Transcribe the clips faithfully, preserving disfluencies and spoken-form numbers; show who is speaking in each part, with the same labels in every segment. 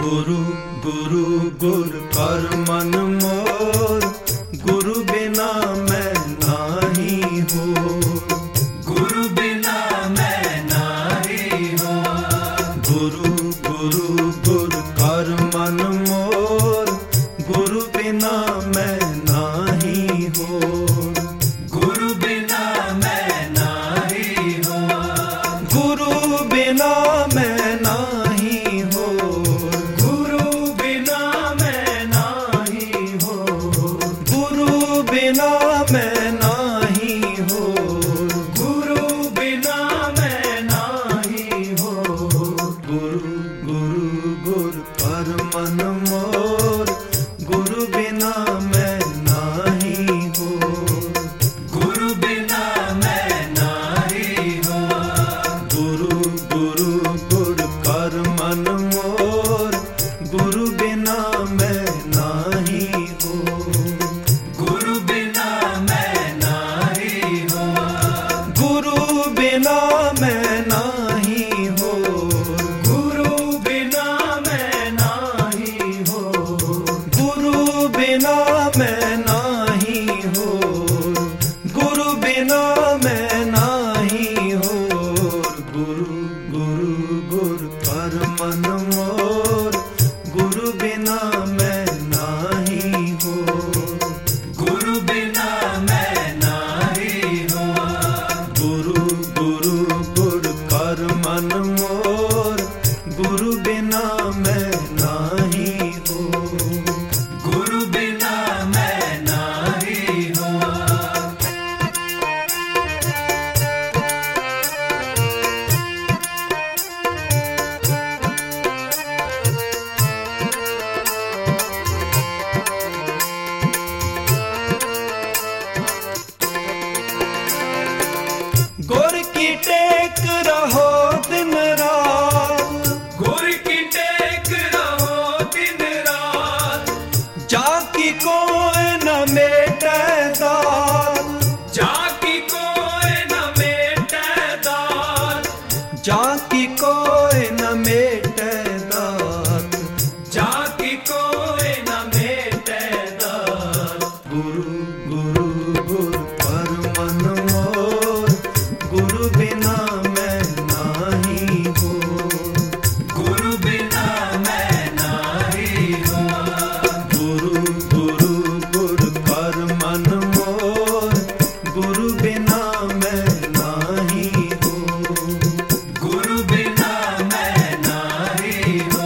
Speaker 1: गुरु गुरु गुर कर मन मोर, गुरु बिना मैं नाही हो।
Speaker 2: गुरु बिना मैं नाही हो।
Speaker 1: गुरु गुरु गुर कर मन मोर, गुरु बिना मैं नाही हो।
Speaker 2: गुरु बिना मैं नाही हो।
Speaker 1: गुरु बिना मैं नाही हो।
Speaker 2: गुरु बिना मैं नाही हो।
Speaker 1: गुरु बिना मैं नाही हो।
Speaker 2: गुरु बिना मैं नाही हो।
Speaker 1: गुरु गुरु गुर पर मन मोर, गुरु बिना मैं नाही हो।
Speaker 2: गुरु बिना मैं नाही हो।
Speaker 1: गुरु गुरु गुर कर मन मोर, गुरु बिना मैं नाही हो।
Speaker 2: गुरु बिना मैं नाही हो।
Speaker 1: गुरु बिना मैं नाही हो।
Speaker 2: गुरु बिना मैं नाही हो।
Speaker 1: गुरु बिना मैं नाही हो। गुरु बिना मैं नाही हो। गुरु गुरु गुर पर मन मोर, गुरु बिना मैं नाही हो।
Speaker 2: गुरु बिना मैं नाही हो।
Speaker 1: गुरु गुरु गुर कर मन मोर, गुरु बिना मैं नाही हो।
Speaker 2: गुरु बिना मैं नाही हो।
Speaker 1: गुर की टेक रहो दिन रात,
Speaker 2: गुर की टेक रहो दिन रात।
Speaker 1: जाकी कोई न मेटे दात।
Speaker 2: जाकी कोई न मेटे दात।
Speaker 1: जाकी कोई न मेटे दात।
Speaker 2: जाकी कोई न मेटे दात।
Speaker 1: गुरु गुरु गुर पर मन मोर, गुरु बिना मैं नाही हो।
Speaker 2: गुरु बिना मैं नाही हो।
Speaker 1: गुरु गुरु गुर कर मन मोर, गुरु बिना मैं नाही हो।
Speaker 2: गुरु बिना मैं नाही हो।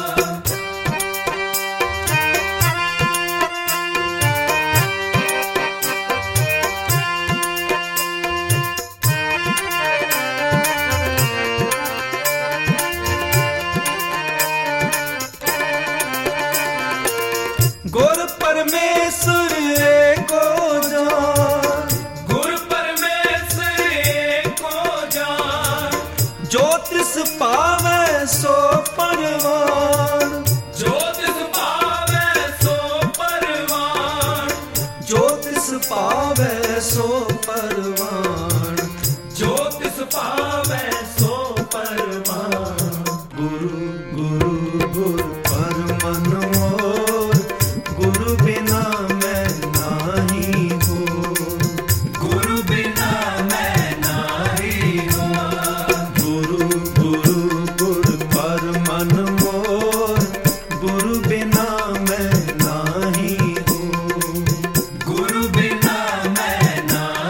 Speaker 1: गुर परमेश्वर एको जान,
Speaker 2: गुर परमेश्वर एको जान।
Speaker 1: ज्योतिष पावे सो परवान।
Speaker 2: ज्योतिष पावे सो परवान।
Speaker 1: ज्योतिष पावे सो परवान।
Speaker 2: ज्योतिष पावे सो परवान।
Speaker 1: गुरु गुरु गुर पर मन मोर, गुरु बिना मैं नाही हो।
Speaker 2: गुरु बिना मैं नाही हो।
Speaker 1: गुरु गुरु गुर पर मन मोर, गुरु बिना मैं नाही हो।
Speaker 2: गुरु बिना मैं नाही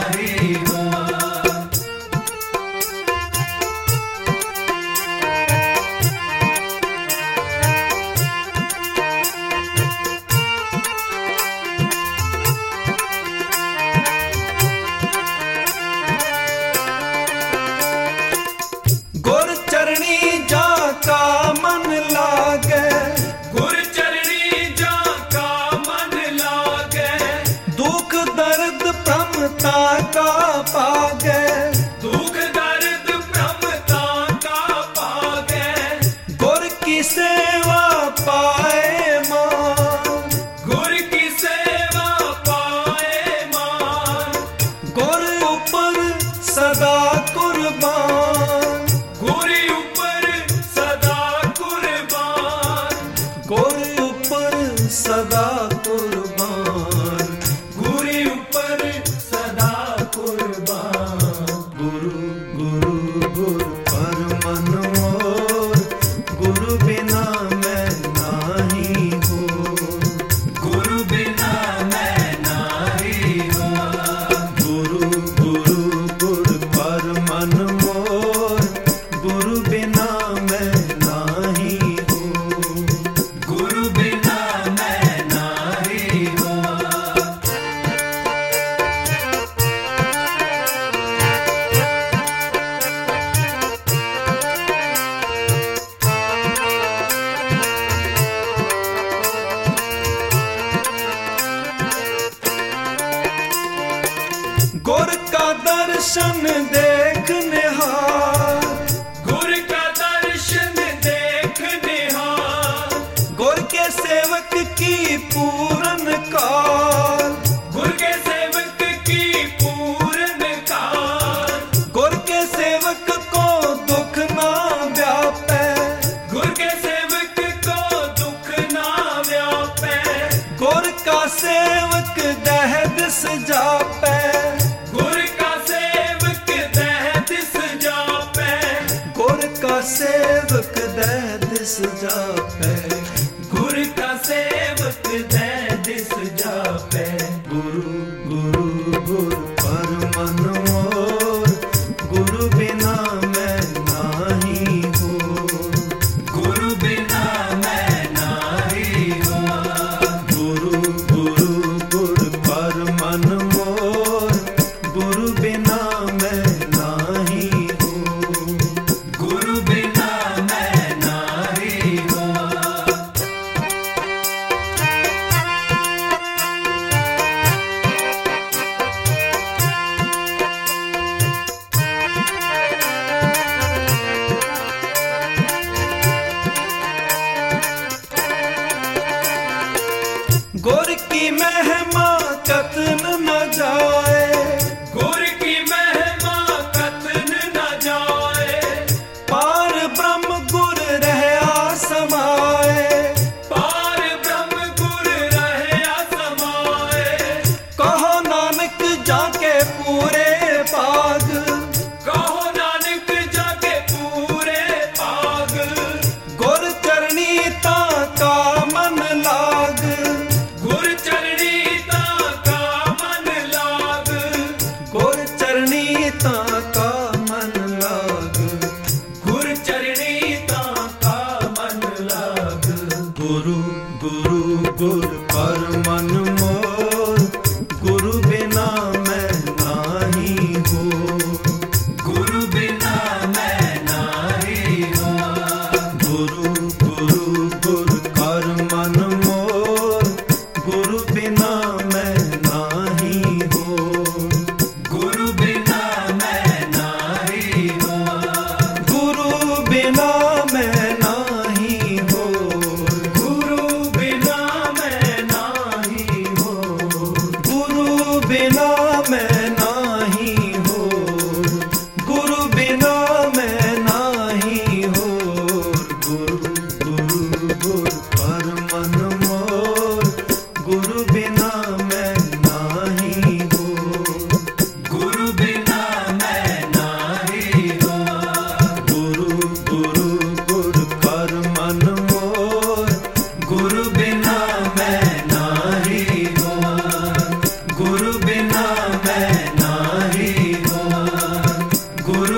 Speaker 1: गुरु पर मन मोर, गुरु बिना मैं नाही हूँ।
Speaker 2: गुरु बिना मैं नाही हूँ।
Speaker 1: गुरु गुरु गुरु पर मन मोर, गुरु बिना मैं नाही हूँ।
Speaker 2: गुरु बिना मैं नाही हूँ।
Speaker 1: गुर का दर्शन देख निहार,
Speaker 2: गुर का दर्शन देख निहार।
Speaker 1: गुर के सेवक की पूरन कार,
Speaker 2: गुर के सेवक की पूर्ण कार।
Speaker 1: गुर के सेवक को दुख ना व्यापे,
Speaker 2: गुर के सेवक को दुख ना व्यापे।
Speaker 1: गुर का सेवक दह दिस जापे,
Speaker 2: गुर का सेवक दह दिस जापे।
Speaker 1: गुर का सेवक दह दिस जापे।
Speaker 2: गुर का सेवक दह दिस जापे।
Speaker 1: गुरु गुरु गुरु पर मन मोर, गुरु बिना मैं नाही हूँ।
Speaker 2: गुरु बिना मैं नाही हूँ।
Speaker 1: गुरु गुरु गुरु पर मन मोर, गुरु बिना मैं नाही हूँ।
Speaker 2: गुरु बिना मैं नाही हूँ।
Speaker 1: गुर की महिमा कतन न जाए,
Speaker 2: गुर की महिमा कतन न जाए।
Speaker 1: पार ब्रह्म गुर रहा समाए।
Speaker 2: पार ब्रह्म गुर रहे समाए।
Speaker 1: कहो नानक जाके पूरे पाग,
Speaker 2: कहो नानक जाके पूरे पाग।
Speaker 1: गुर चरणी ता का मन लाग,
Speaker 2: गुर चरणी ता का मन लाग।
Speaker 1: गुर चरणी ता का मन लाग।
Speaker 2: गुर चरणी ता का मन लाग।
Speaker 1: गुरु गुरु गुरु पर मन मोर, गुरु बिना मैं नाही हूँ।
Speaker 2: गुरु बिना मैं नाही हूँ।
Speaker 1: गुरु गुरु गुरु कर मन मोर, गुरु बिना मैं नाही हूँ।
Speaker 2: गुरु बिना मैं नाही हूँ।
Speaker 1: गुरु बिना मैं नाही हूँ।
Speaker 2: गुरु बिना मैं नाही हूँ।
Speaker 1: गुरु बिना मैं नाही हूँ। गुरु बिना मैं नाही हूँ। गुरु गुरु गुरु पर मन मोर, गुरु बिना मैं नाही हूँ।
Speaker 2: गुरु बिना मैं नाही हूँ।
Speaker 1: गुरु गुरु गुरु पर मन मोर, गुरु बिना मैं नाही हूँ। गुरु बिना मैं नाही हूँ। गुरु